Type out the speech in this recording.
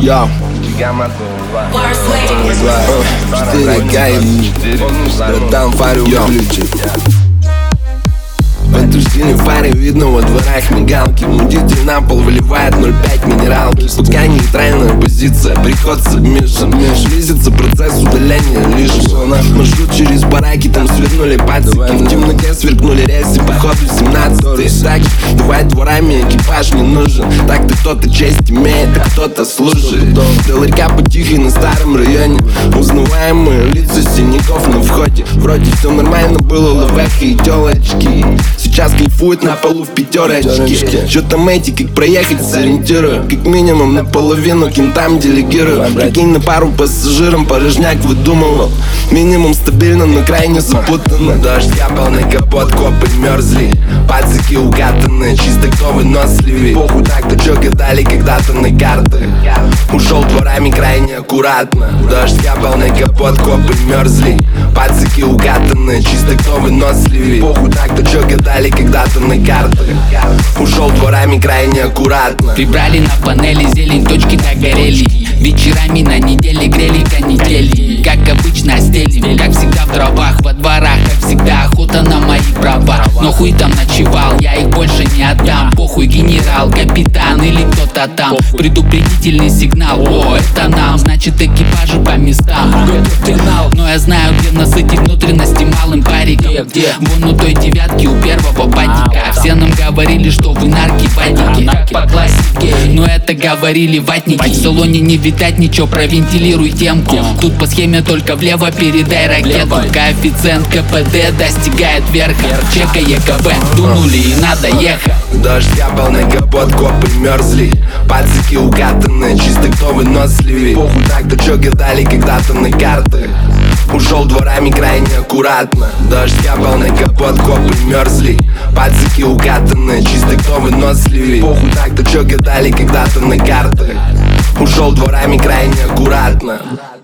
Я братан, фарю выключи. В эту синюю фаре видно во дворах мигалки. Мудитель на пол выливает 0,5 минералки. Пускай нейтральная позиция, приход сабмишн. Близится процесс удаления лишнего. Маршрут через бараки, там свернули пацики. В темноте сверкнули рельсы, походу 17-й. Так, давай дворами, экипаж не нужен. Так-то кто-то честь имеет, а кто-то служит. До ларька потихой на старом районе. Узнаваемые лица синяков на входе. Вроде все нормально было, лавеха и телочки. Сейчас кайфует на полу в пятерочке. Чё там эти, как проехать, сориентирую. Как минимум наполовину кентам делегирую. Прикинь, на пару пассажирам порожняк выдумывал. Минимум стабильно, но крайне запутанно. Дождь капал на капот, копы мерзли. Пацики укатаны, чисто кто выносливей. Похуй так-то чё гадали когда-то на карты. Ушел дворами крайне аккуратно. Дождь капал на капот, копы мерзли. Пацики укатаны, чисто кто выносливей. Похуй так-то чё гадали когда-то на карты. Ушел дворами крайне аккуратно. Прибрали на панели зелень, точки догорели. Вечерами на неделе грели канители. Как обычно стелим, как всегда в дровах. Во дворах, как всегда, охота на мои права. Но хуй там ночевал, я их больше не отдам. Похуй, генерал, капитан или кто-то там. Предупредительный сигнал, о, это нам. Значит, экипажи по местам. Финал, но я знаю, где насытить внутренности малым париком. Вон у той девятки, у первого патика. Все нам говорили, что вы наркипатики, как по классике. Но это говорили ватники. В салоне не видать ничего, провентилируй темку. Тут по схеме только влево передай ракету. Коэффициент КПД достигает верха. Чека ЕКБ, дунули и надо ехать. Дождь капал на капот, копы мерзли. Пацики укатаны, чисто кто выносливей. Похуй так-то чё гадали когда-то на карты. Ушел дворами крайне аккуратно. Дождь капал на капот, копы мерзли. Пацики укатаны, чисто кто выносливей. Похуй так-то чё гадали когда-то на карты. Ушел дворами крайне аккуратно.